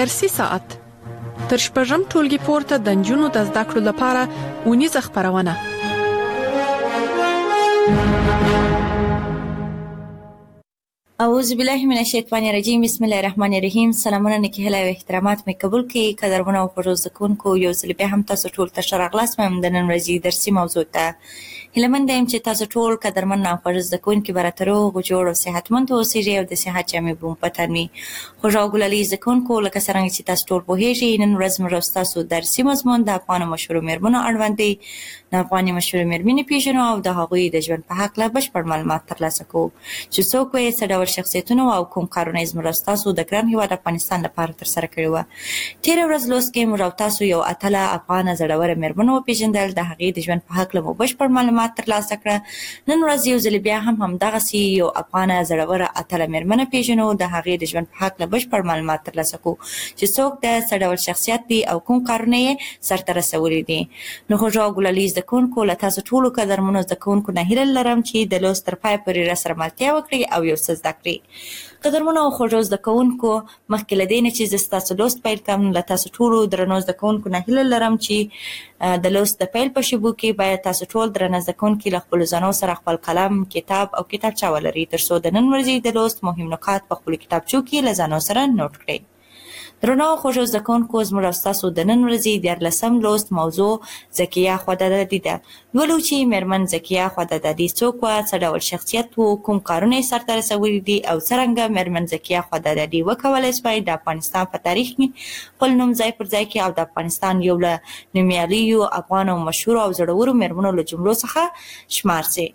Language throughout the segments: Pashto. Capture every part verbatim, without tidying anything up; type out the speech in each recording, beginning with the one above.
درسي ساعت تر شپږم ټولګي پورته د نجونو د زده کړو لپاره اونیزه خپرونه. اعوذ بالله من الشیطان الرجیم. بسم الله الرحمن الرحیم. سلامونه نیکی هیله او احترامات مې قبول کړئ. قدرمنو او خوږو زده کوونکو، یو ځل بیا هم تاسو ټول ته ښه راغلاست. مې د نن ورځې درسي موضوع ته هیلهمند یم چې تاسو ټول قدرمن او خوږ زده کوونکي به راته روغ جوړ او صحتمند اوسئ او د صحت جامې به مو په تن وي. خوږ او ګلالي زده کوونکو، لکه څرنګه چې تاسو ټول پوهیږئ، نن ورځ موږ ستاسو درسي مضمون د افغانو مشهورو میرمنو اړوند دی. د افغاني مشهورو میرمنې پیژنو او د هغوی د ژوند په هکله بشپړ معلومات ترلاسه کوو چې څوک یې، څه ډول شخصیتونه او کوم کارونه یې زموږ ستاسو د ګران هېواد افغانستان لپاره ترسره کړي وه. تېره ورځ لوست کې موږ او تاسو یو اتله افغانه زړوره میرمن وپېژندل. د هغې د ژوند په هکله مو بشپړ معلومات ترلاسه کړه. نن ورځ یو ځل بیا هم همدغسې یو افغانه زړوره اتله میرمنه پیژنو. د هغې د ژوند په هکله بشپړ معلومات ترلاسه کوو چې څوک ده، څه ډول شخصیت دی او کوم کارونه یې سرته رسولي دي. نو خوږو او ګلالي زده کوونکو، له تاسو ټولو قدرمنو زده کوونکو نه هیله لرم چې د لوست تر پای پورې راسره ملتیا وکړئ او یو څه زده کړئ. قدرمنو او خوږو زده کوونکو، مخکې له دې نه چې زه ستاسو لوست پیل کړم، له تاسو ټولو درنو زده کوونکو نه هیله لرم چې د لوست د پیل په شیبو کې باید تاسو ټول درنه زده کوونکي له خپلو ځانو سره خپل قلم، کتاب او کتابچه ولرئ، تر څو د نن ورځې د لوست مهم نکات په خپلو کتابچو کې له ځانو سره نوټ کړئ. درنو او خوږو زده کوونکو، زموږ او ستاسو د نن ورځې دیارلسم لوست موضوع ذکیه خوددادي ده. لولو چې میرمن ذکیه خوددادي څوک وه، څه ډول شخصیت و، کوم کارونه یې سرته رسولي دي او څرنګه میرمن ذکیه خوددادي وکولی سوای د افغانستان په تاریخ کې خپل نوم ځای پر ځای کړي او د افغانستان یو له نومیالیو افغانو مشهورو او زړورو میرمنو له جملو څخه شمار سي.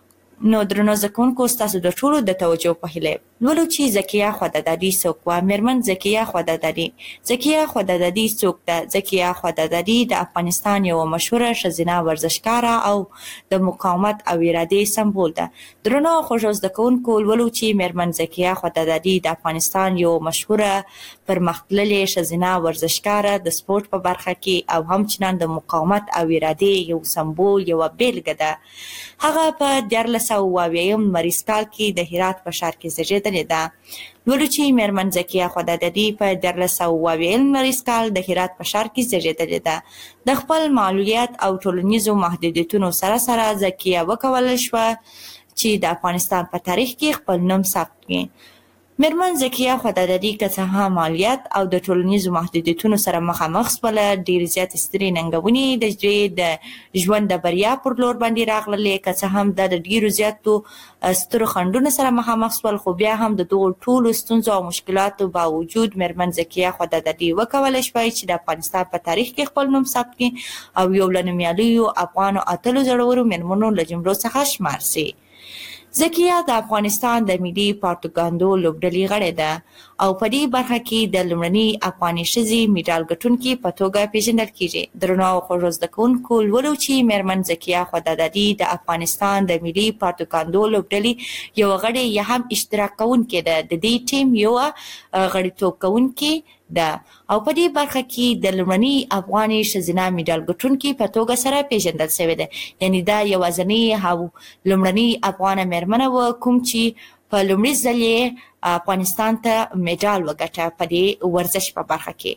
نو درنو زده کوونکو، ستاسو د ټولو د توجه په هیله لولو چې ذکیه خوددادي څوک وه. میرمن ذکیه خوددادي ذکیه خوددادي څوک ده؟ ذکیه خوددادي د افغانستان یوه مشهوره ښځینه ورزشکاره او د مقاومت او ارادې سمبول ده. درنو او خوږو زده کوونکو، لولو چې میرمن ذکیه خوددادي د افغانستان یوه مشهوره پرمختللې ښځینه ورزشکاره د سپورټ په برخه کې او همچنان د مقاومت او ارادې یو سمبول، یوه بیلګه ده. هغه په دیارلس سوه اووه اویایم لمریز کال کې د هرات په ښار کې زیږېدلې ده. لولو چې میرمن ذکیه خوددادي په دیارلس سوه اووه اویایم لمریز کال د هرات په ښار کې زیږېدلې ده. د خپل معلولیت او ټولنیزو محدودیتونو سره سره ذکیه وکولی شوه چې د افغانستان په تاریخ کې خپل نوم ثبت کړي. میرمن ذکیه خوددادي که څه هم مالیات او د ټولنیزو محدودیتونو سره مخامخ شوله، ډېرې زیاتې سترې ننګونې د دې د ژوند د بریا پر لور باندې راغللې. که څه هم دا د ډېرو زیاتو سترو خنډونو سره مخامخ شول، خو بیا هم د دغو ټولو ستونزو او مشکلاتو باوجود میرمن ذکیه خوددادي وکولی شوای چې د افغانستان په تاریخ کې خپل نوم ثبت کړي او یو له نومیالیو افغانو اتلو زړورو میرمنو له جملو څخه شمار سي. ذکیه د افغانستان د ملي پروپاګاندا لوبډلې غړې ده او په دې برخه کې د لومړنۍ افغاني ښځې میډال ګټونکې په توګه پیژندل کیږي. درنو او خوږو زده کوونکو، لولو چې میرمن ذکیه خوددادي د افغانستان د ملي پروپاګاندا لوبډلې یوه غړې یا هم اشتراک کوونکې ده. د دې ټیم یوه غړیتوب کوونکې ده او په دې برخه کې د لومړنۍ افغاني ښځینه میډال ګټونکې په توګه سره پیژندل شوې ده. یعنې دا یوازینۍ او لومړنۍ افغانه میرمنه وه کوم چې په لومړي ځل یې افغانستان ته میډال وګټه په دې ورزش په برخه کې.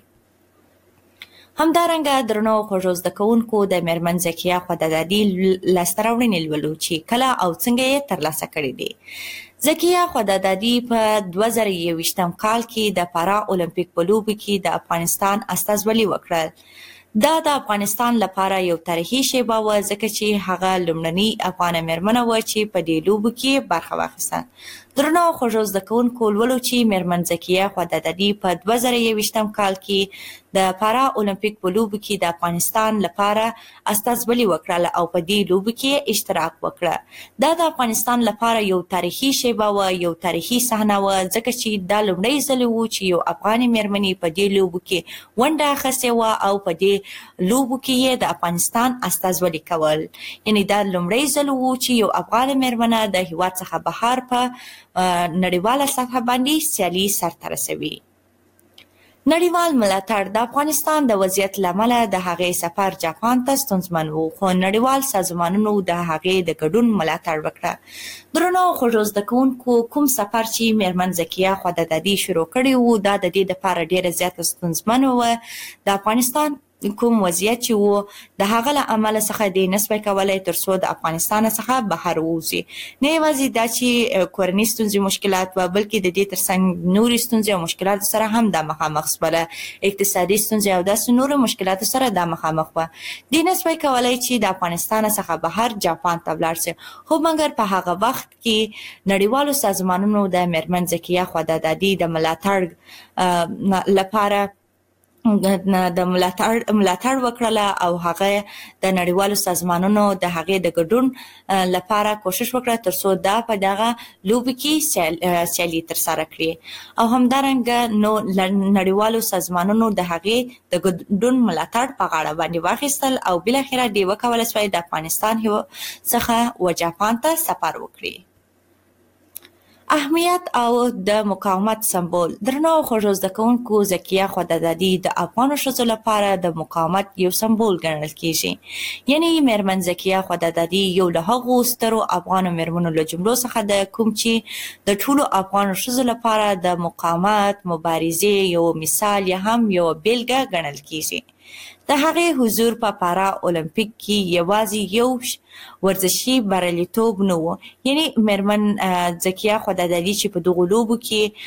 همدارنګه درنو او خوږو زده کوونکو، د میرمن ذکیه خوددادي لاسته راوړنې لولو چې کله او څنګه یې ترلاسه کړي دي. ذکیه خوددادي په دوه زره یوویشتم کال کې د پارا اولمپیک په لوبو کې د افغانستان استازولي وکړل. دا د افغانستان لپاره یو تاریخي شیبه وه، ځکه چې هغه لومړنۍ افغانه میرمنه وه چې په دې لوبو کې برخه واخیسته. درنو او خوږو زده کوونکو، لولو چې میرمن ذکیه خوددادي په دوه زره یوویشتم کال کې د پارا اولمپیک په لوبو کې د افغانستان لپاره استازولي وکړله او په دې لوبو کې اشتراک وکړه. دا د افغانستان لپاره یو تاریخي شیبه وه، یو تاریخي صحنه وه، ځکه چې دا لومړی ځل و چې یو افغاني میرمنې په دې لوبو کې ونډه اخیستې وه او په دې لوبو کې یې د افغانستان استازولي کول. یعنې دا لومړی ځل و چې یو افغانه میرمنه د هېواد څخه بهر په نړیواله سطحه باندې سیالي سرته رسوي. نړیوال ملاتړ د افغانستان د وضعیت له امله د هغې سفر جاپان ته ستونزمن و، خو نړیوال سازمانونو د هغې د ګډون ملاتړ وکړه. درنو خوږو زده کوونکو، کوم سفر چې میرمن ذکیه خدادادي شروع کړی و دا د دې دپاره ډېره زیاته ستونزمنه وه. د افغانستان کوم وضعیت چې و د هغه له امله څخه دې نسبی کولی تر څو د افغانستان څخه بهر ووځي. نه یوازې دا چې کورني ستونزې مشکلات وه، بلکې د دې ترڅنګ نورې ستونزې او مشکلاتو سره هم دا مخامخ شوله. اقتصادي ستونزې او داسې نورو مشکلاتو سره دا مخامخ وه. دې نسبی کولی چې د افغانستان څخه بهر جاپان ته ولاړ شي، خو مګر په هغه وخت کې نړیوالو سازمانونو د میرمن ذکیه خدادادي د ملاتړ لپاره د ملاتړ ملاتړ وکړله او هغه د نړیوالو سازمانونو د هغې د ګډون لپاره کوشش وکړه تر څو دا په دغه لوبې کې سیالي ترسره کړي او همدارنګه نو نړیوالو سازمانونو د هغې د ګډون ملاتړ په غاړه باندې واخیستل او بالاخره دې وکولی شوی د افغانستان څخه و جاپان ته سفر وکړي. اهمیت او د مقاومت سمبول. درنو خوږو زده کوونکو، ذکیه خدادادي د افغانو ښځو لپاره د مقاومت یو سمبول ګڼل کیږي. یعنی میرمن ذکیه خدادادي یو له هغو سترو افغانو میرمنو له جملو څخه ده کوم چې د ټولو افغانو ښځو لپاره د مقاومت مبارزې یو مثال یا هم یو بیلګه ګڼل کیږي. د هغې حضور په پارا اولمپیک کې یوازې یو ورزشي بریالیتوب نه و، یعنی میرمن ذکیه خدادادي چې په دغو لوبو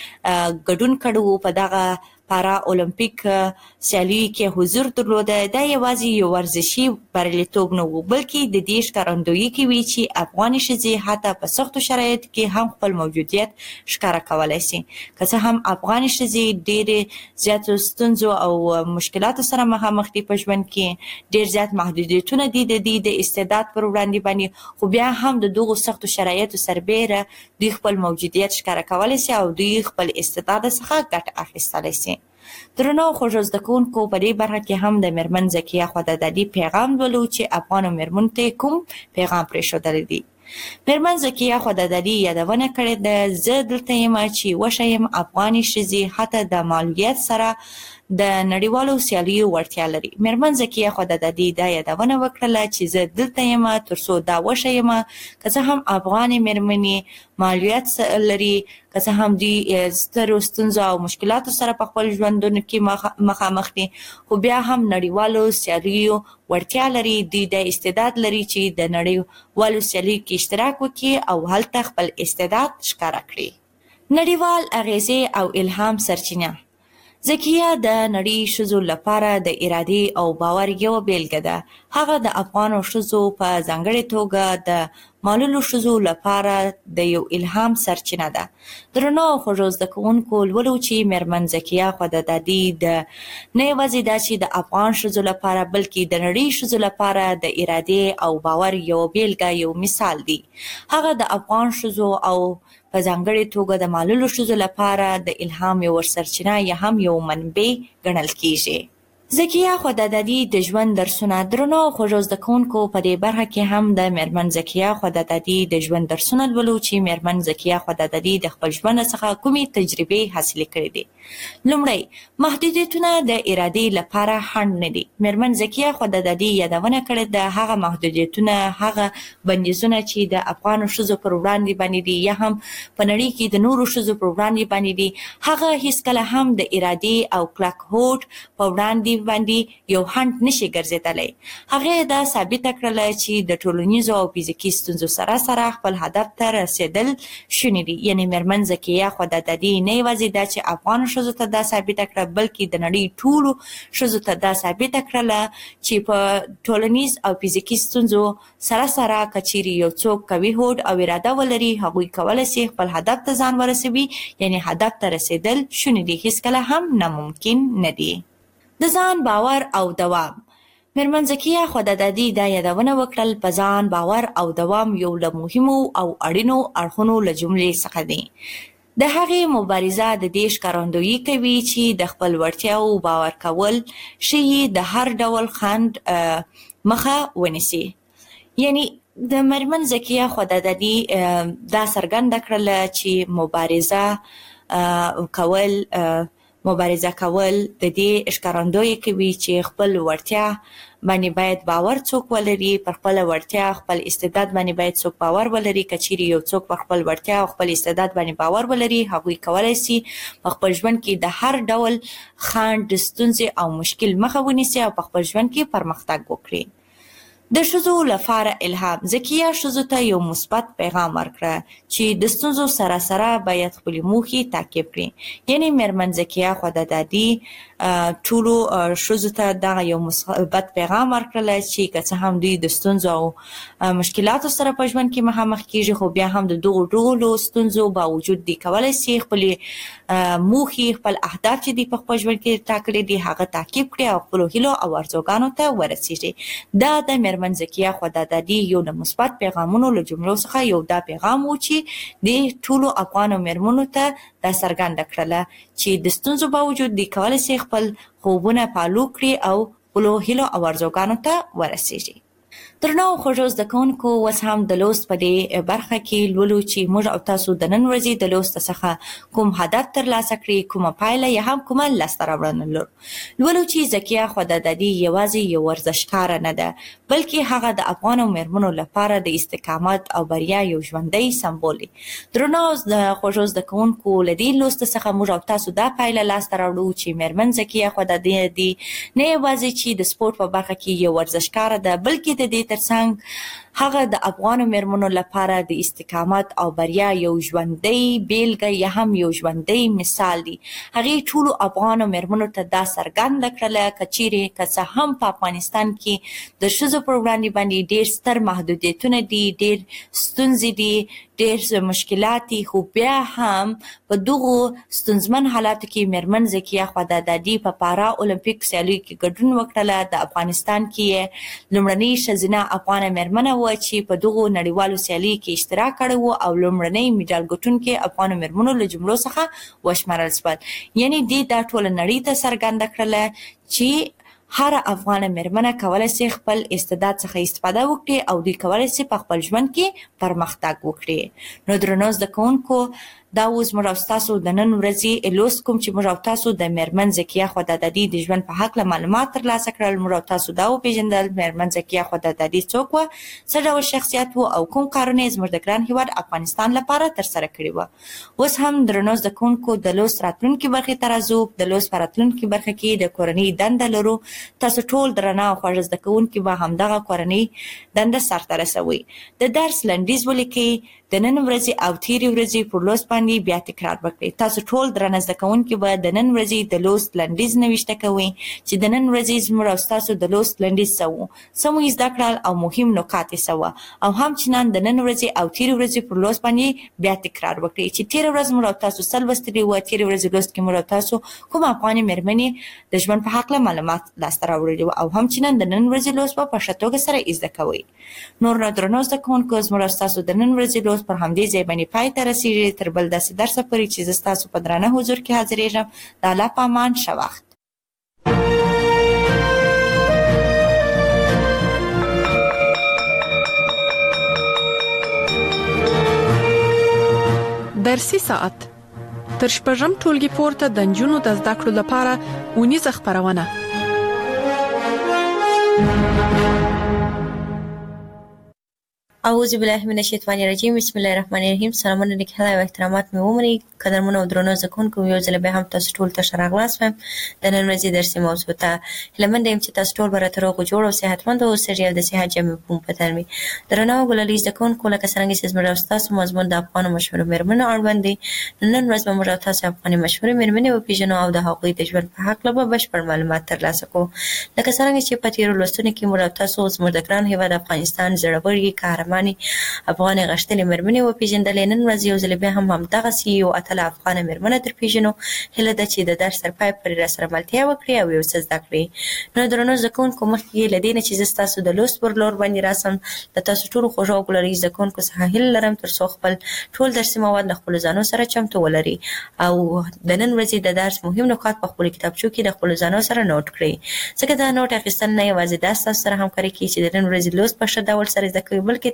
کې ګډون کړی و، په دغه پارا اولمپیک سیالیو کې حضور درلوده، دا یوازې یو ورزشي بریالیتوب نه و، بلکې د دې ښکارندویي کوي چې افغاني ښځې حتی په سختو شرایطو کې هم خپل موجودیت ښکاره کولی شي. که څه هم افغاني ښځې ډېرې زیاتو ستونزو او مشکلاتو سره مخامخ دي په ژوند کې، ډېر زیات محدودیتونه دي د دوی د استعداد پر وړاندې باندې، خو بیا هم د دغو سختو شرایطو سربیره دوی خپل موجودیت ښکاره کولی شي او دوی خپل استعداد څخه ګټه اخیستلی شي. درنو خوږو زده کوونکو، په دې برخه کې هم د میرمن ذکیه خدادادي پیغام لولو چې افغانو میرمنو ته کوم پیغام پرېښودلی دی. میرمن ذکیه خدادادي یادونه کړې ده، زه دلته یم چې وښیم افغاني ښځې حتی د معلولیت سره د نړیوالو سیالیو وړتیا لري. میرمن ذکیه خدادادي دا یادونه وکړله چې زه دلته یم تر څو دا وښیم که څه هم افغانې میرمنې معلولیت لري، که څه هم دوی سترو ستونزو او مشکلاتو سره په خپل ژوندونو کې مخامخ دي، خو بیا هم نړیوالو سیالیو وړتیا لري. دوی د استعداد لري چې د نړیوالو سیالیو کې اشتراک وکړي او هلته خپل استعداد ښکاره کړي. نړیوال اغیزې او الهام سرچینه. ذکیه د نړۍ ښځو لپاره د ارادې او باور یوه بیلګه ده. هغه د افغانو ښځو په ځانګړې توګه د معلولو ښځو لپاره د یو الهام سرچینه ده. درنو خوږو زده کوونکو، لولو چې میرمن ذکیه خدادادي د نه یوازې دا چې د افغان ښځو لپاره بلکې د نړۍ ښځو لپاره د ارادې او باور یو بیلګه یو مثال دی. هغه د افغان ښځو او په ځانګړې توګه د معلولو ښځو لپاره د الهام یو سرچینه یا هم یو منبع ګڼل کیږي. ذکیه خدادادي د ژوند درسونه. درنو خوږو زده کوونکو، په دې برخه کې هم د میرمن ذکیه خدادادي د ژوند درسونه لولو چې میرمن ذکیه خدادادي د خپل ژوند څخه کومې تجربې حاصلې کړې دي. لومړی، محدودیتونه د ارادې لپاره خنډ نه دي. میرمن ذکیه خدادادي یادونه کړې ده هغه محدودیتونه، هغه بندیزونه چې د افغانو ښځو پر وړاندې باندې دي یا هم په نړۍ کې د نورو ښځو پر وړاندې باندې دي، هغه هیڅکله هم د ارادې او کلک هوډ په وړاندې باندې یو خنډ نشي ګرځېدلی. هغې دا ثابته کړله چې د ټولنیزو او فزیکي ستونزو سره سره خپل هدف ته رسېدل شوني دي. یعنې میرمن ذکیه خدادادي نه یوازې دا چې افغانو ښځو ته دا ثابته کړه، بلکې د نړۍ ټولو ښځو ته دا ثابته کړله چې په ټولنیز او فزیکي ستونزو سره سره که چیرې یو څوک قوي هوډ او اراده ولري، هغوی کولی شي خپل هدف ته ځان ورسوي. یعنې هدف ته رسېدل شوني دي، هیڅکله هم ناممکن نه دي. د ځان باور او دوام. میرمن ذکیه خدادادي دا یادونه وکړل په ځان باور او دوام یو له مهمو او اړینو اړخونو له جملې څخه دی. د هغې مبارزه د دې ښکارندویي کوي چې د خپل وړتیاو باور کول ښیي د هر ډول خنډ مخه ونیسي. یعنی د میرمن ذکیه خدادادي دا څرګنده کړله چې مبارزه کول مبارزه کول د دې ښکارندویي کوي چې خپل وړتیا باندې باید باور څوک ولري، پر خپل وړتیا خپل استعداد باندې باید څوک باور ولري. که چیرې یو څوک پر خپل وړتیا او خپل استعداد باندې باور ولري، هغوی کولی سي په خپل ژوند کې د هر ډول خنډ، ستونزې او مشکل مخه ونیسي او په خپل ژوند کې پرمختګ وکړي. د ښځو لپاره الهام. ذکیه ښځو ته یو مثبت پیغام ورکړه چې د ستونزو سره سره باید خپلې موخې تعقیب کړي. یعنې میرمن ذکیه خدادادي ټولو ښځو ته دغه یو مثبت پیغام ورکړله چې که څه هم دوی د ستونزو او مشکلاتو سره په ژوند کې مخامخ کیږي، خو بیا هم د دغو ټولو ستونزو باوجود دوی کولی سي خپلې موخې، خپل اهداف چې دوی په خپل ژوند کې ټاکلي دي هغه تعقیب کړي او خپلو هیلو او ارزوګانو ته ورسیږي. دا د میرمن ذکیه خدادادي یو د مثبت پیغامونو له جملو څخه یو دا پیغام و چې د ټولو افغانو میرمنو ته دا څرګنده کړله چې د ستونزو باوجود دوی کولی سي خپل خوبونه پالو کړي او خپلو هیلو او ارزوګانو ته ورسیږي. درنو خوږو زده کوونکو، اوس هم د لوست په دې برخه کې لولو چې موږ او تاسو د نن ورځې د لوست څخه کوم هدف ترلاسه کړي، کومه پایله یا هم کومه لاسته راوړنه لرو. لولو چې ذکیه خدادادي یوازې یو ورزشکاره نه ده، بلکې هغه د افغانو میرمنو لپاره د استقامت او بریا یو ژوندی سمبول دی. درنو خوږو زده کوونکو، له دې لوست څخه موږ او تاسو دا پایله لاسته راوړو چې میرمن ذکیه خدادادي نه یوازې چې د سپورت په برخه کې یو ورزشکاره ده، بلکې د دې ترڅنګ هغه د افغانو میرمنو لپاره د استقامت او بریا یو ژوندی بیلګه یا هم یو ژوندی مثال دی. هغې ټولو افغانو میرمنو ته دا څرګنده کړله که چیرې که څه هم په افغانستان کې د ښځو پر وړاندې باندې ډېر ستر محدودیتونه دي، ډېر ستونزې دي، ډېر مشکلات دي، خو بیا هم په دغو ستونزمن حالاتو کې میرمن ذکیه خدادادي په پارا اولمپیک سیالیو کې ګډون وکړله. د افغانستان کې یې لومړنۍ ښځینه افغانه میرمنه وه چې په دغو نړیوالو سیالیو کې اشتراک کړی و او لومړنۍ میډال ګټونکې افغانو میرمنو له جملو څخه وشمارل شول. یعنې دې دا ټوله نړۍ ته څرګنده کړله چې هر افغانه میرمنه کولی سي خپل استعداد څخه استفاده وکړي او دوی کولی سي په خپل ژوند کې پرمختګ وکړي. نو درنو زده کوونکو، دا اوس موږ او تاسو د نن ورځې لوست کوم چې موږ او تاسو د میرمن ذکیه خدادادي د ژوند په هکله معلومات ترلاسه کړل. موږ او تاسو دا وپېژندل میرمن ذکیه خدادادي څوک وه، څه ډول شخصیت و او کوم کارونه یې زموږ د ګران هېواد افغانستان لپاره ترسره کړي وه. اوس هم درنو زده کوونکو، د لوست راتلونکي برخې ته راځو. د لوست په راتلونکي برخه کې د کورنۍ دنده لرو. تاسو ټول درنه او خوږ زده کوونکي به همدغه کورنۍ دنده سرته رسوئ. د درس لنډیز ولیکئ. د نن ورځې او تیرې ورځې پر لوست باندې بیا تکرار وکړئ. تاسو ټول درنه زده کوونکي به د نن ورځې د لوست لنډیز نوشته کوئ چې د نن ورځې زموږ او ستاسو د لوست لنډیز څه و، څه مو زده کړل او مهم نکات یې څه وه، او همچنان د نن ورځې او تیرې ورځې پر لوست باندې بیا تکرار وکړئ چې تیره ورځ موږ او تاسو څه لوستلي وه. تیرې ورځې لوست کې موږ او تاسو کوم افغانې میرمنې د ژوند په هکله معلومات لاسته راوړلي وو، او همچنان د نن ورځې لوست به په ښه توګه سره زده کوئ. نور نو درنو زده کوونکو، زموږ او ستاسو د نن ورځې لوست پر همدې ځای پای ته رسیږي. تر بل داسې درسه پورې چې زه ستاسو په درانه حضور کې حاضرېږم. د الله په امان، ښه وخت. درسي ساعت تر شپږم ټولګي پورته د نجونو د زده کړو لپاره اونیزه خپرونه. اعوذ بالله من الشیطان الرجیم. بسم الله الرحمن الرحیم. سلامونه نکهلا او احترامات مې ومنئ. قدرمنو او درنو زده کوونکو، یو ځل بیا هم تاسو ټول ته ښه راغلاست وایم. د نن ورځې درسي موضوع ته هیله منده یم چې تاسو ټول به راته روغ جوړ او صحتمند اوسئ او د صحت جامې په بدن وي. درنو او ګلالي زده کوونکو، لکه څرنګه چې زموږ او ستاسو مضمون د افغانو مشهورو میرمنو اړوند دی، نن ورځ به موږ او تاسو افغاني مشهورې میرمنې وپېژنو او د هغوی د ژوند په هکله به بشپړ معلومات ترلاسه کوو. لکه څرنګه چې په تېرو لوستونو کې موږ او تاسو زموږ د ګران هېواد افغانستان زړورې، قهرمانې افغانې غښتلې میرمنې وپېژندلې. نن ورځ یو ځل بیا هم همدغسې یو اتله افغانه میرمنه درپېژنو. هیله ده چې د درس تر پایه پورې راسره ملتیا وکړي او یو څه زده کړي. نو درنو زده کوونکو، مخکې له دې نه چې زه ستاسو د لوست پر لور باندې راسم، د تاسو ټولو خوږو او ګلالي زده کوونکو څخه هیله لرم تر څو خپل ټول درسي مواد له خپلو ځانو سره چمتو ولري او د نن ورځې د درس مهم نکات په خپلو کتابچو کې د خپلو ځانو سره نوټ کړئ. ځکه دا نوټ اخیستل نه یوازې دا ستاسو سره همکاري کوي چې د نن ورځې لوست په ښه ډول سره زده کوئ، بلکې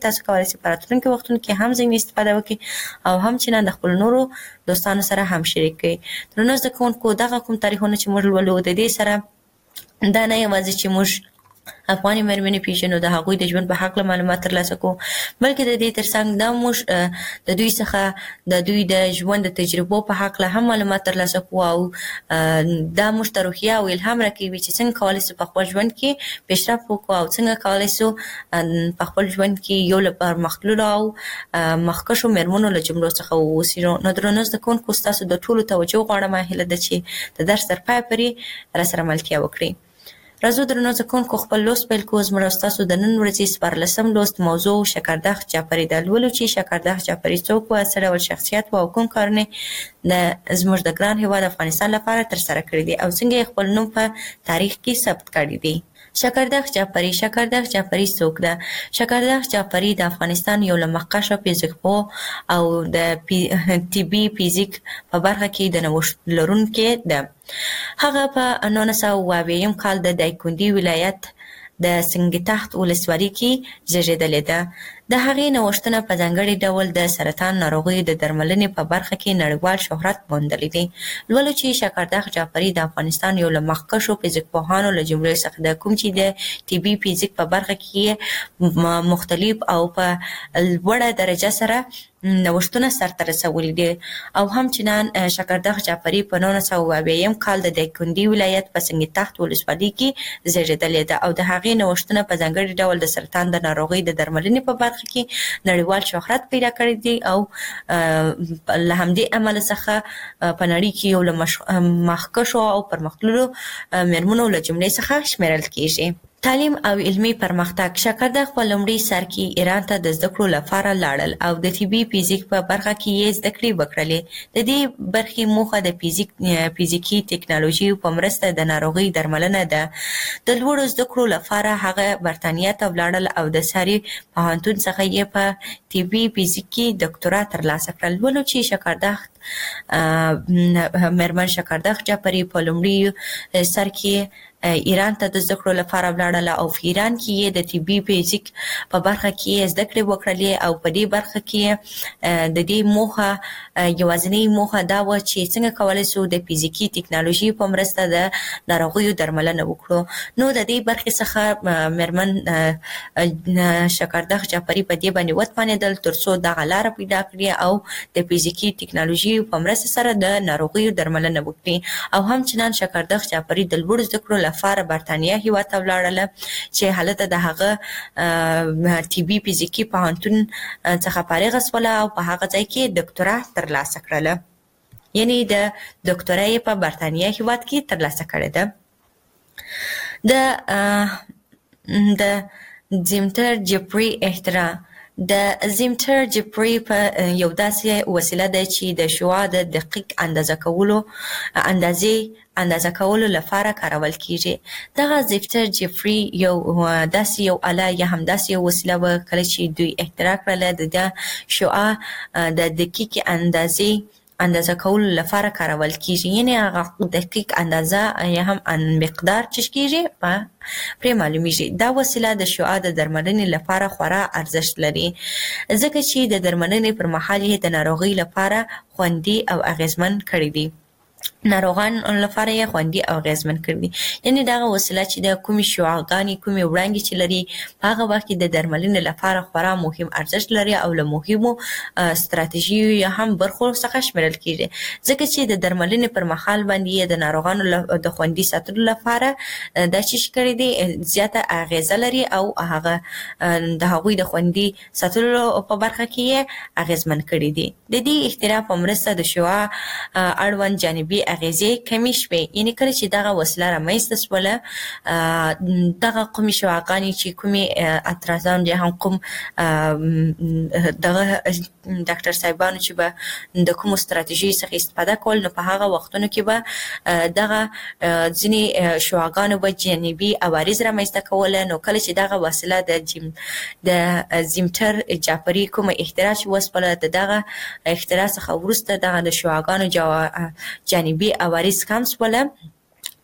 تاسو کولای شئ په راتلونکي وختونو کې هم ځینې استفاده وکړئ او هم چې نه د خپلو نورو دوستانو سره هم شریک کړئ. درنو زده کوونکو، دغه کوم تاریخونه چې موږ لولو د دې سره دا نه یوازې چې موږ افغاني مېرمنې پیژنو، د هغوی د ژوند په هکله معلومات ترلاسه کوو، بلکې د دې ترڅنګ دا موږ د دوی څخه د دوی د ژوند د تجربو په هکله هم معلومات ترلاسه کوو او دا موږ ته روحیه او الهام راکوي چې څنګه کولی شو په خپل ژوند کې پیشرفت وکړو او څنګه کولی شو په خپل ژوند کې یو له پرمختللو او مخکښو مېرمنو له جملو څخه واوسو. نو درنو زده کوونکو، ستاسو د ټولو توجه غواړم، هیله ده چې د درس تر پایه پورې راسره ملتیا وکړئ. راځو درنو زده کوونکو، خپل لوست پیل کوو. زموږ او ستاسو د نن ورځې څوارلسم لوست موضوع شکردخ جعفري ده. لولو چې شکردخ جعفري څوک و، څه ډول شخصیت و او کوم کارونه د زموږ د ګران هېواد افغانستان لپاره ترسره کړي دي او څنګه یې خپل نوم په تاریخ کې ثبت کړی دی. شکردخ جعفري. شکردخ جعفري څوک ده؟ شکردخ جعفري د افغانستان یو له مخکښو فیزیکپوه او د طبي فیزیک په برخه کې د نوښت لرونکې ده. هغه په نولس سوه اوه اویایم کال د دایکنډي ولایت د سنګتخت ولسوالۍ کې زیږېدلې ده. د هغې نوښتونه په ځانګړي ډول د سرطان ناروغیو د درملنې په برخه کې نړیوال شهرت موندلی دی. لولو چې شکردخ جعفري د افغانستان یو له مخکښو فیزیکپوهانو له جملې څخه ده، کوم چې د طبي فیزیک په برخه کې مختلف او په لوړه درجه سره نوښتونه سرته رسولي دي او همچنان شکردخ جعفري په نولس سوه اوه اویایم کال د دایکنډي ولایت په سنګتخت ولسوالۍ کې زیږېدلې ده او د هغې نوښتونه په ځانګړي ډول د سرطان د ناروغۍ د درملنې په برخه کې نړیوال شهرت پیدا کړی دی او له همدې امله څخه په نړۍ کې یو له مخکښو او پرمختللو مېرمنو له جملې څخه شمیرل کیږي. تعلیم او علمي پرمختګ. شکردخ په لومړي سر کې ایران ته د زده کړو لپاره لاړل او د طبي فیزیک په برخه کې یې زده کړې وکړلې. د دې برخې موخه د فیزیک فیزیکي ټکنالوژي په مرسته د ناروغۍ درملنه ده. د لوړو زده کړو لپاره هغه برتانیا ته ولاړل او د ساري پوهنتون څخه یې په طبي فیزیک کې ډاکټورا ترلاسه کړل. ولو چې شکردخ مېرمن شکردخ جعفري په لومړي سر کې ایران ته د زده کړو لپاره ولاړله او په ایران کې یې د طبي فیزیک په برخه کې زده کړې وکړلې او په دې برخه کې د دې موخه یوازینۍ موخه دا وه چې څنګه کولی شو د فیزیکي ټکنالوژي په مرسته د ناروغیو درملنه وکړو. نو د دې برخې څخه مېرمن شکردخ جعفري په دې باندې وتوانېدل تر څو دغه لاره پیدا کړي او د فیزیکي ټکنالوژي په مرسته سره د ناروغیو درملنه وکړي. او همچنان شکردخ جعفري د لوړو زده کړو لپاره برتانیا هېواد ته ولاړله چې هلته د هغه طبي فیزیکي پوهنتون څخه فارغه شوله او په هغه ځای کې ډاکټورا ترلاسه کړله، یعنې د ډاکټورا یې په برتانیا هېواد کې ترلاسه کړې ده. د د زیمتر جعفري اختراع. د زیمتر جعفري په یو داسې وسیله ده چې د شعاع د دقیق اندازه کولو اندازې اندازه کولو لپاره کارول کیږي. دغه زیمتر جعفري یو داسې یو آله یا هم داسې یو وسیله وه کله چې دوی اختراع کړله د شعاع د دقیق اندازې اندازه کولو لپاره کارول کیږي، یعنې هغه دقیق اندازه یا هم مقدار چې کیږي په پرې معلومیږي. دا وسیله د شعاع د درملنې لپاره خورا ارزښت لري ځکه چې د درملنې پر مهال یې د ناروغۍ لپاره خوندي او اغیزمن کړی دی. ناروغان لپاره یې خوندي او اغیزمن کړی دي. یعنې دغه وسیله چې د کومې شعاعګانې کومې وړانګې چې لري په هغه وخت کې د درملنې لپاره خورا مهم ارزښت لري او له مهمو ستراتیژیو یا هم برخو څخه شمیرل کیږي ځکه چې د درملنې پر مهال باندې یې د ناروغانو د خوندي ساتلو لپاره دا چې کړی دی زیاته اغیزه لري او هغه د هغوی د خوندي ساتلو په برخه کې یې اغیزمن کړی دی. د دې اختراع په مرسته د شعاع اړوند جانبي اغیزې کمې شوې، یعنې کله چې دغه وسیله رامنځته شوله دغه کومې شعاعګانې چې کومې اعتراضان یا هم کوم دغه ډاکټر صاحبانو چې به د کومو ستراتیژیو څخه استفاده کول نو په هغه وختونو کې به دغه ځینې شعاعګانو به جانبي عوارض رامنځته کوله. نو کله چې دغه وسیله د جیم د زیمتر جعفري کومه اختراع چې وسپله د دغه اختراع څخه وروسته دغه د شعاعګانو جانبي عوارض کم شوله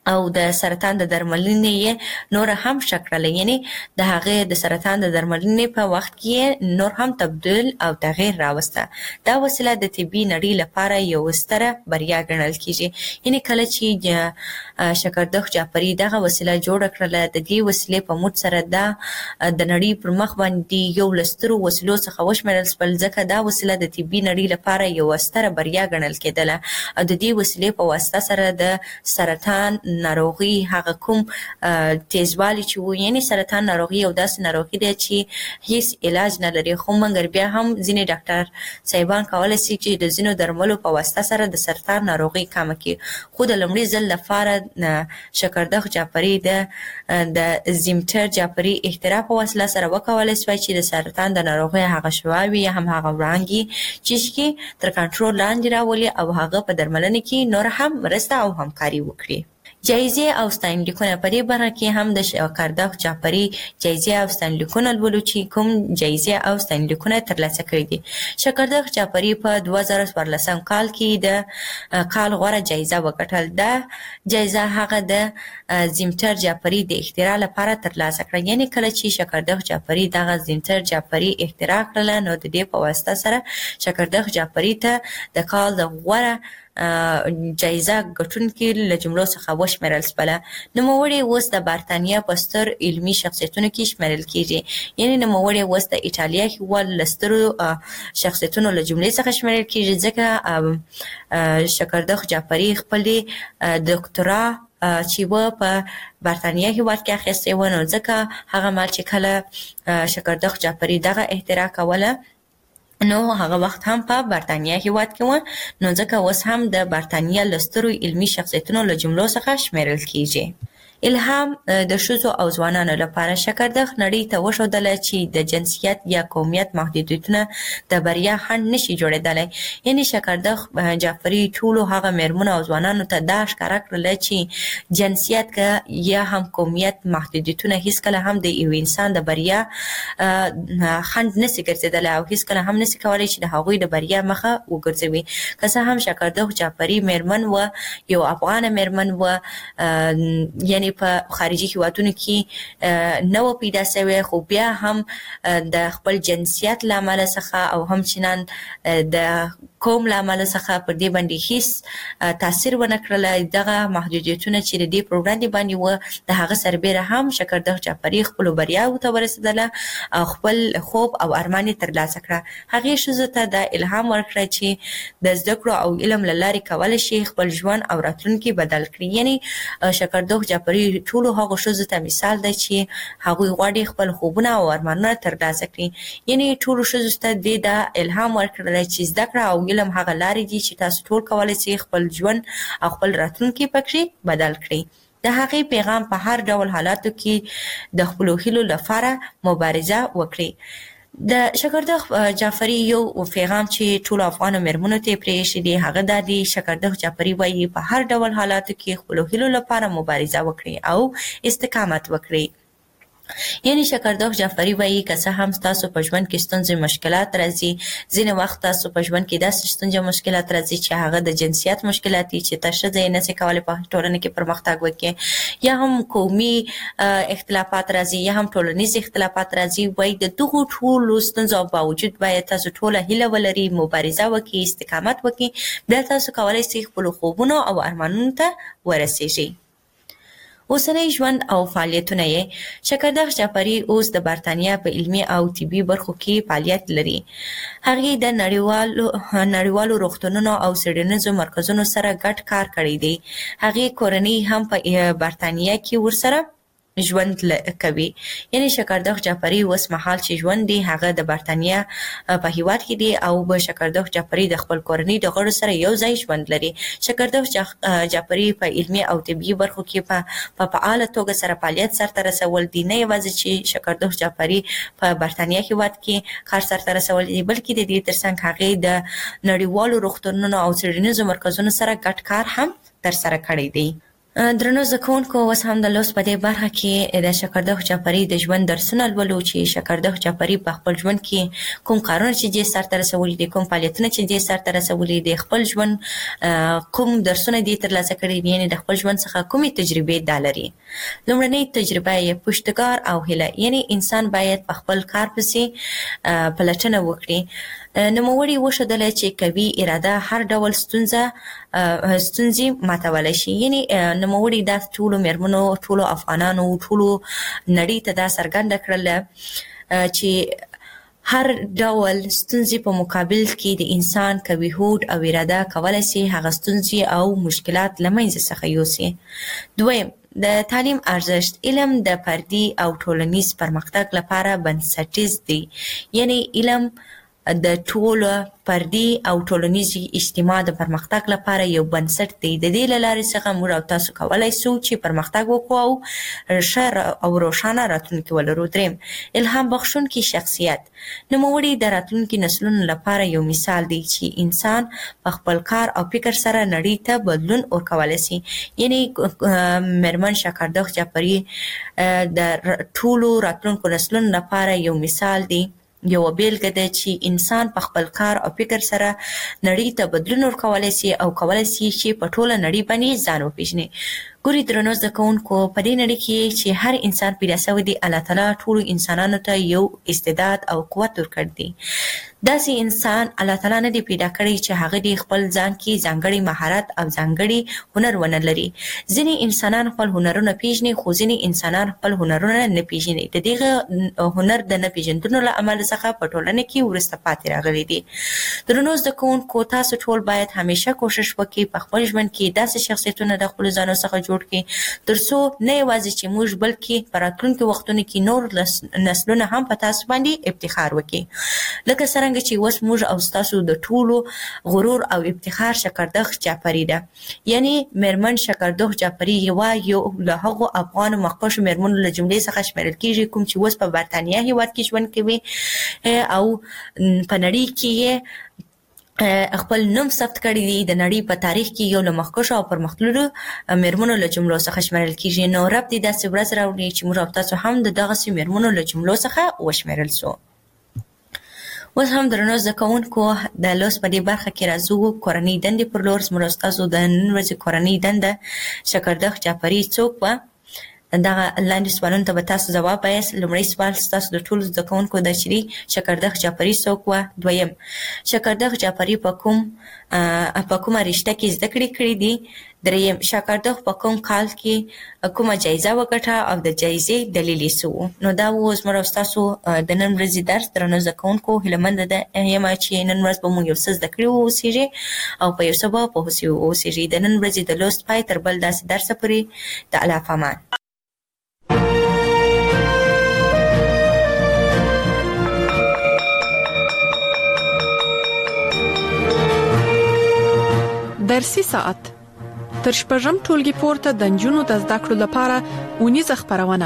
او د سرطان د درملنې نور هم شکړل، یعنی د هغه د سرطان د درملنې په وخت کې نور هم تبدل او تغییر راوسته. دا وسیله د طبي نړۍ لپاره یو ستره بریا ګڼل کیږي. یعنی کله چې شکردخ جعفری دغه وسیله جوړه کړله، د دې وسیلې په موږ سره دا د نړۍ پر مخ باندې یو لسترو وسیلو څخه وشمېرل شول، ځکه دا وسیله د طبي نړۍ لپاره یو ستره بریا ګڼل کېدله. او د دې وسیلې په واسطه سره د سرطان ناروغي هغه کوم تیزوالی چې وو، یعنی سرطان ناروغي یو داسې ناروغي دی چې هیڅ علاج نه لري، خو مګر بیا هم ځینې ډاکټر صاحبان کولی شي چې د ځینو درملو په واسطه سره د سرطان ناروغي کمه کړي. خو د لومړي ځل لپاره شکردخ جعفری د د زیمتر جعفری اختراع په وسیله سره وکولی شوی چې د سرطان د ناروغۍ هغه شواوې یا هم هغه وړانګې چې تر کنټرول لاندې راولي او هغه په درملنه کې نور هم مرسته او همکاري وکړي. جایزې او ستاینلیکونه په دې برخه کې هم د شکردخ جعفری جایزې او ستاینلیکونه لولو چې کوم جایزې او ستاینلیکونه ترلاسه کړي دي. شکردخ جعفری په دوه زره څوارلسم کال کې د کال غوره جایزه وګټل. دا جایزه هغه د زیمتر جعفری د اختراع لپاره ترلاسه کړه. یعنی کله چې شکردخ جعفری دغه زیمتر جعفری اختراع کړله، نو د دې په واسطه سره شکردخ جعفری ته د کال د غوره جایزه ګټونکي له جملو څخه وشمېرل شوله. نوموړی اوس د برتانیا په ستر علمي شخصیتونو کې شمېرل کیږي. یعنی نوموړی اوس د ایټالیا هېواد له سترو شخصیتونو له جملې څخه شمېرل کیږي، ځکه شکردخ جعفری خپلې دکترا چې و په برتانیا هېواد کې اخیستې وه، نو ځکه هغه مهال چې کله شکردخ جعفری دغه اختراع کوله، نو هغه وخت هم په برتانیا هېواد کې و، نو ځکه اوس هم د برتانیا له سترو علمي شخصیتونو له جملو څخه شمېرل کیږي. الهام د ښځو او ځوانانو لپاره شکردخ نړۍ ته وښودله چې د جنسیت یا قومیت محدودیتونه د بریا خنډ نشي جوړېدلی. یعنی شکردخ جعفری ټولو هغه مېرمنو او ځوانانو ته دا ښکاره کړله چې جنسیت که یا هم قومیت محدودیتونه هیڅکله هم د یو انسان د بریا خنډ نشي ګرځېدلی او هیڅکله هم نشي کولی چې د هغوی د بریا مخه وګرځوي. که څه هم شکردخ جعفری مېرمن و، یو افغانه مېرمن و، یعنی په خارجي هیوادونو کې نه و پیدا شوی، خو بیا هم د خپل جنسیت له امله څخه او همچنان د قوم له امله څخه پر دې باندې هیڅ تاثیر ونه کړله. دغه محدودیتونه چې د دې پر وړاندې باندې وه، د هغه سربیره هم شکردخ جعفری خپلو بریاوو ته ورسېدله او خپل خوب او ارمان یې ترلاسه کړه. هغې ښځو ته دا الهام ورکړه چې د زده کړو او علم له لارې کولی شي خپل ژوند او راتلونکي بدل کړي. یعنی شکردخ جعفری ټولو هغو ښځو ته مثال دی چې هغوی غواړي خپل خوبونه او ارمانونه ترلاسه کړي. یعنی ټولو ښځو ته دې دا الهام ورکړلی چې زده کړه او علم هغه لارې دي چې تاسو ټول کولی شئ خپل ژوند او خپل راتلونکی پکې بدل کړئ. د هغې پیغام په هر ډول حالاتو کې د خپلو هیلو لپاره مبارزه وکړئ. د شکردخ جعفری یو پیغام چې ټولو افغانو مېرمنو ته یې پرېښی دی هغه دا دی: شکردخ جعفری وایي په هر ډول حالاتو کې خپلو هیلو لپاره مبارزه وکړئ او استقامت وکړئ. یعنی شکردخ جعفری وایي که څه هم ستاسو په ژوند کې ستونزې مشکلات راځي، ځینې وخت تاسو په ژوند کې داسې ستونزې مشکلات راځي چې هغه د جنسیت مشکلات دي چې ته ښځه یې نشي کولی په ټولنه کې پرمختګ وکړي، یا هم قومي اختلافات راځي یا هم ټولنیز اختلافات راځي. وایي د دغو ټولو ستونزو باوجود باید تاسو ټوله هیله ولرئ، مبارزه وکړئ، استقامت وکړئ، بیا تاسو کولی شئ خپلو خوبونو او ارمانونو ته ورسیږئ. اوسنی ژوند او فعالیتونه یې: شکردخ جعفری اوس د برتانیا په علمي او طبي برخو کې فعالیت لري. هغې د نړیوالو نړیوالو روغتونونو او څېړنیزو مرکزونو سره ګډ کار کړی دی. هغې کورنۍ هم په برتانیا کې ورسره ژوند کوي. یعنی شکردخ جعفری اوس مهال چې ژوند دی هغه د برتانیا په هیواد کې دی او به شکردخ جعفری د خپل کورنۍ د غړو سره یو ځای ژوند لري. شکردخ جعفری په علمي او طبي برخو کې په فعاله توګه سره فعالیت سرته رسول دي. نه یوازې چې شکردخ جعفری په برتانیا هیواد کې کار سرته رسول دي، بلکې د دې ترڅنګ هغې د نړیوالو روغتونونو او څېړنیزو مرکزونو سره ګډ کار هم ترسره کړی دی. درنو زده کوونکو، اوس هم د لوست په دې برخه کې د شکردخ جعفري د ژوند درسونه لولو چې شکردخ جعفري په خپل ژوند کې کوم کارونه چې دې سرته رسولي دي، کوم فعالیتونه چې دې سرته رسولي دي، خپل ژوند کوم درسونه دې ترلاسه کړي دي، یعنې د خپل ژوند څخه کومې تجربې دا لري. لومړنۍ تجربه یې پشتکار او هیله، یعنې انسان باید په خپل کار پسې پلټنه وکړي. نوموړي وښودله چې قوي اراده هر ډول ستونزه ستونزې ماتولی شي. یعنې نوموړي دا ټولو مېرمنو، ټولو افغانانو، ټولو نړۍ ته دا څرګنده کړله چې هر ډول ستونزې په مقابل کې د انسان قوي هوډ او اراده کولی شي هغه ستونزې او مشکلات له منځه څخه یوسي. دویم، د تعلیم ارزښت. علم د فردي او ټولنیز پرمختګ لپاره بنسټیز دی. یعنې علم د ټولو فردي او ټولنیز اجتماع د پرمختګ لپاره یو بنسټ دی. د دې له لارې څخه موږ او تاسو کولی شو چې پرمختګ وکړو او ښه او روښانه راتلونکي ولرو. دریم، الهام بخښونکي شخصیت. نوموړي د راتلونکي نسلونو لپاره یو مثال دی چې انسان په خپل کار او فکر سره نړۍ ته بدلون ورکولی شي. یعنې مېرمن شکردخ جعفري د ټولو راتلونکو نسلونو لپاره یو مثال دی، یوه بیلګه ده چې انسان په خپل کار او فکر سره نړۍ ته بدلون ورکولی شي او کولی شي چې په ټوله نړۍ باندې ځان وپېژني. ګورئ درنو زده کوونکو، په دې نړۍ کې چې هر انسان پیدا شوی دی، الله تعالی ټولو انسانانو ته یو استعداد او قوت ورکړی دی. داسې انسان الله تعالی نه دی پیدا کړی چې هغه د خپل ځان کې ځانګړی مهارت او ځانګړی هنر ونه لري. ځینې انسانان خپل هنرونه پیژني، خو ځینې انسانان خپل هنرونه نه پیژني. د دغه هنر د نه پیژندنو له امله څخه په ټولنه کې وروسته پاتې راغلي دي. درنو زده کوونکو، تاسو ټول باید همیشه کوشش وکړئ په خپل ژوند کې داسې شخصیتونه د خپلو ځانو څخه جوړ کړئ تر څو نه یوازې چې موږ بلکې په راتلونکي وختونو کې نور نسلونه هم په تاسو باندې افتخار وکړي. لکه څرنګه چې اوس موږ او ستاسو د ټولو غرور او افتخار شکردخ جعفري ده. یعنې مېرمن شکردخ جعفري یوه یو له هغو افغانو مخکښو مېرمنو له جملې څخه شمیرل کېږي کوم چې اوس په برطانیه هېواد کې ژوند کوي او په نړۍ کې یې خپل نوم ثبت کړی دی. د نړۍ په تاریخ کې یو له مخکښو او پرمختللو مېرمنو له جملو څخه شمیرل کېږي. نو رب دې داسې ورځ راوړي چې موږ او تاسو هم د دغسې مېرمنو له جملو څخه وشمیرل سو. اوس هم درنو زده کوونکو، د لوست په دې برخه کې راځو کورنۍ دندې پر لور. زموږ او ستاسو د نن ورځې کورنۍ دنده شکردخ جعفري څوک وه؟ دغه لاندې سوالونو ته به تاسو ځواب وایاست. لومړی سوال ستاسو د ټولو زده کوونکو ده چې شکردخ جعفري څوک وه. دویم، شکردخ جعفري په کوم په کومه رشته کې زده کړې کړې دي. دریم، شکردخ په کوم کال کې کومه جایزه وګټه او د جایزې دلیل یې څه و؟ نو دا و زموږ او ستاسو د نن ورځې درس. درنو زده کوونکو، هیلهمنده ده یم چې نن ورځ به موږ یو څه زده کړي واوسېږي او په یو څه به پوه سوي واوسېږي. د نن ورځې د لوست پای تر بل داسې درسه پورې د الله په امان. درسي ساعت تر شپږم ټولګي پورته د نجونو د زده کړو لپاره اونیزه خپرونه.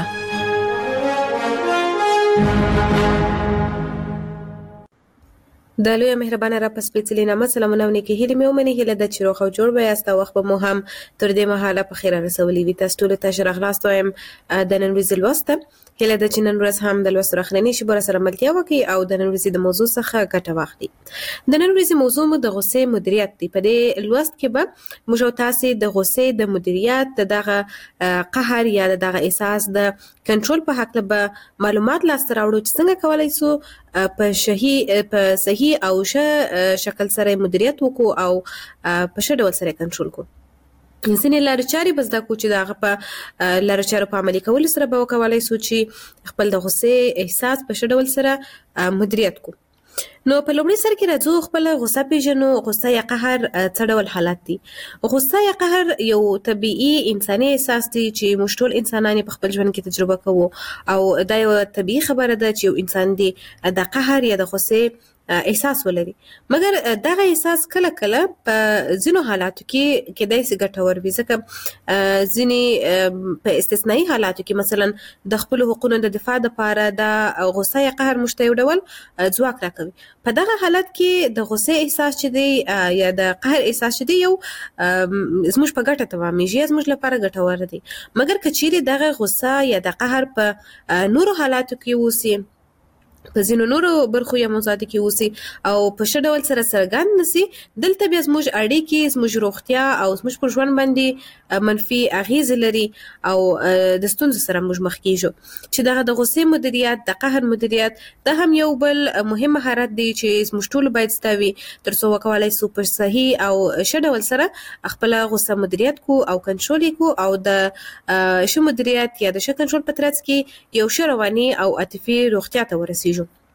د لوی مهربانه را پس پیڅلي نامه سلامونه او نیکي هیلې مې ومني. هیله ده چې روغ او جوړ به یاست او وخت به مو هم تر دې مهاله په خیر رسولی وي. تاسو ټولو ته ښه راغلاست وایم د نن ورځې لوست ته. هیله ده چې نن ورځ هم د لوست راخننې شي بر سره ملتیا وکړي او د نن ورځې د موضوع څخه ګټه واخلي. د نن ورځې موضوع مو د غصې مدیریت دی. په دې لوست کې به موږ او تاسو د غصې د مدیریت، د دغه قهر یا د دغه احساس د کنټرول په حق له معلومات لاسته راوړو چې څنګه کولای شو په صحیح په صحیح او ښه شکل سره مدیریت وکړو او په ښه ډول سره کنټرول کړو. ځینې لارې چارې به زده کړو چې د هغه په لارو چارو په عملي کولو سره به وکولی شو چې خپل د غصې احساس په ښه ډول سره مدیریت کړو. نو په لومړي سر کې راځو خپل غصه پیژنو. غصه یا قهر څه ډول حالت دي؟ غصه یا قهر یو طبیعي انساني احساس دی چې موږ ټول انسانان په خپل ژوند کې تجربه کوو او دا یو طبیعي خبره ده چې یو انسان دی د قهر یا د غصې احساس ولري. مګر دغه احساس کله کله په ځینو حالاتو کې کېدای شي ګټور وي، ځکه ځینې په استثنایی حالاتو کې مثلا د خپل حقوقو د دفاع لپاره د غوسه یا قهر موږ ته یو ډول ځواک راکوي. په دغه حالت کې د غوسې احساس چې دی یا د قهر احساس چې دی یو زموږ په ګټه تمامېږي، زموږ لپاره ګټور دی. مګر که چیرې دغه غوسه یا د قهر په نورو حالاتو کې اوسي، په ځینو نورو برخو یا موضوعاتو کې اوسي او په ښه ډول سره څرګند نشي، دلته بیا زموږ اړیکې، زموږ روغتیا او زموږ پر ژوند باندې منفي اغیزې لري او د ستونزو سره موږ مخ کیږو. چې دغه د غوسې مدیریت، د قهر مدیریت، دا هم یو بل مهم مهارت دی چې موږ ټول باید زده وي تر څو وکولای شو په صحیح او ښه ډول سره خپل غوسه مدیریت کو او کنټرول کو او د ښه مدیریت یا د ښه کنټرول په ترڅ کې یو ښه رواني او عاطفي روغتیا ته ورسیږو.